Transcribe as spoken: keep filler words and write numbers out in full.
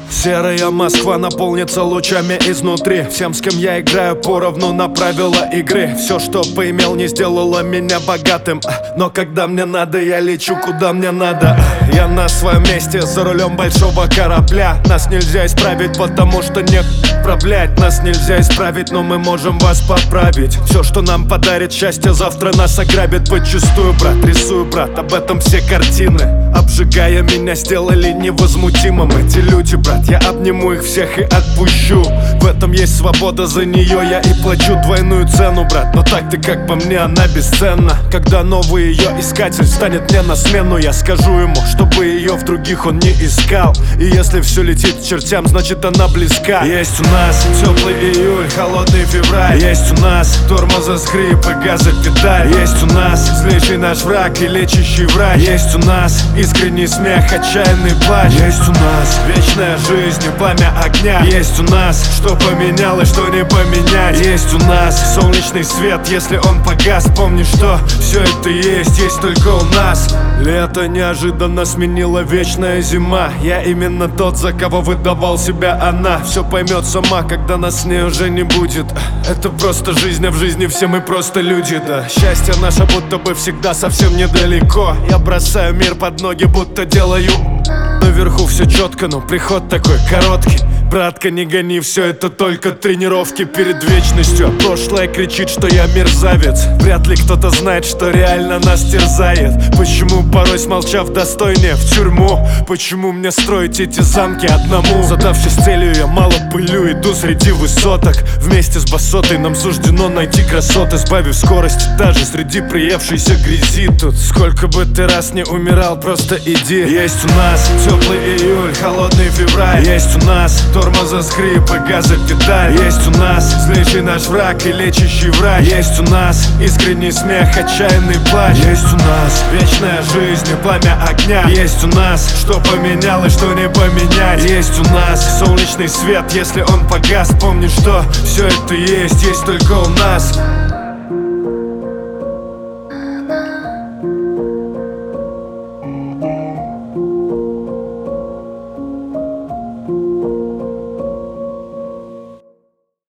Серая Москва наполнится лучами изнутри. Всем, с кем я играю, поровну на правила игры. Все, что поимел, не сделало меня богатым, но когда мне надо, я лечу куда мне надо. Я на своем месте, за рулем большого корабля. Нас нельзя исправить, потому что нет управлять. Нас нельзя исправить, но мы можем вас поправить. Все, что нам подарит счастье, завтра нас ограбит подчистую, брат. Рисую, брат, об этом все картины. Обжигая меня, сделали невозмутимым эти люди, брат. Я обниму их всех и отпущу. В этом есть свобода, за нее я и плачу двойную цену, брат. Но так-то, как по мне, она бесценна. Когда новый ее искатель станет мне на смену, я скажу ему, чтобы ее в других он не искал. И если все летит к чертям, значит она близка. Есть у нас теплый июль, холодный февраль. Есть у нас тормоза, скрип и газа, педаль. Есть у нас злейший наш враг и лечащий врач. Есть у нас искренний смех, отчаянный плач. Есть у нас вечная жизнь и пламя огня. Есть у нас что поменялось, что не поменять. Есть у нас солнечный свет, если он погас. Помни, что все это есть, есть только у нас. Лето неожиданно сменила вечная зима. Я именно тот, за кого выдавал себя она. Все поймет сама, когда нас с ней уже не будет. Это просто жизнь, а в жизни все мы просто люди, да. Счастье наше будто бы всегда совсем недалеко. Я бросаю мир под ноги, будто делаю. Наверху все четко, но приход такой короткий. Братка, не гони, все это только тренировки перед вечностью. Прошлое кричит, что я мерзавец. Вряд ли кто-то знает, что реально нас терзает. Почему порой, смолчав, достойнее в тюрьму? Почему мне строить эти замки одному? Задавшись целью, я мало пылю, иду среди высоток. Вместе с басотой нам суждено найти красоты, сбавив скорость даже среди приевшейся грязи. Тут сколько бы ты раз не умирал, просто иди. Есть у нас теплый июль, холодный февраль. Есть у нас тормоза, скрип и газа, педаль. Есть у нас злейший наш враг и лечащий врач. Есть у нас искренний смех, отчаянный плач. Есть у нас вечная жизнь и пламя огня. Есть у нас что поменялось, что не поменять. Есть у нас солнечный свет, если он погас. Помни, что все это есть, есть только у нас.